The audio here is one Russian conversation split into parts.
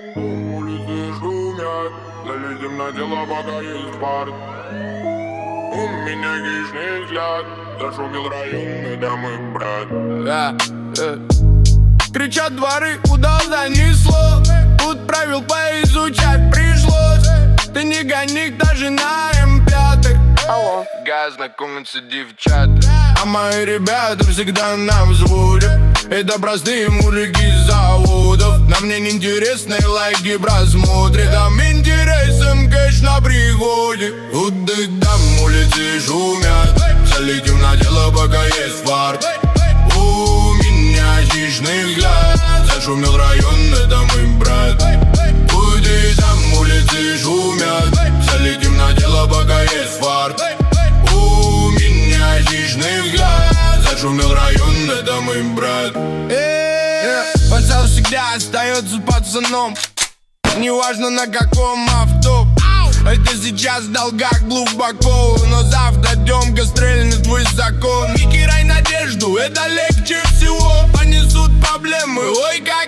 Улицы шумят, залезем на дело, пока есть парк. У меня хищный взгляд, зашумел район, это мой брат. Кричат дворы, куда занесло. Тут правил поизучать пришлось. Ты не гони, даже на М5. Алло. Газ, знакомятся девчата. А мои ребята всегда на взводе. Это простые мужики с заводов. На мне неинтересные лайки просмотры. Там интересом кэш на приходе. Тут и там улицы шумят. Залетим на дело, пока есть фарт. У меня хищный взгляд. Зашумел район, это мой брат. Тут и там улицы шумят. Залетим на дело, пока есть фарт. У меня хищный взгляд. Зашумел район, это мой брат. Пацан всегда остается пацаном. Неважно на каком авто. Это сейчас в долгах глубоко. Но завтра Демка стрельнет высоко. Не кирай надежду, это легче всего. Понесут проблемы, ой, как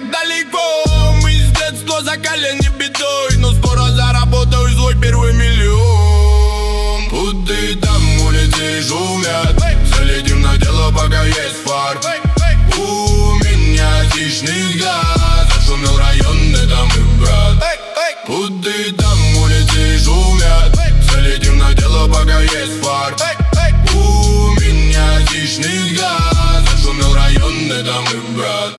далеко. Мы с детства закалены бедой, но скоро заработаю свой первый миллион.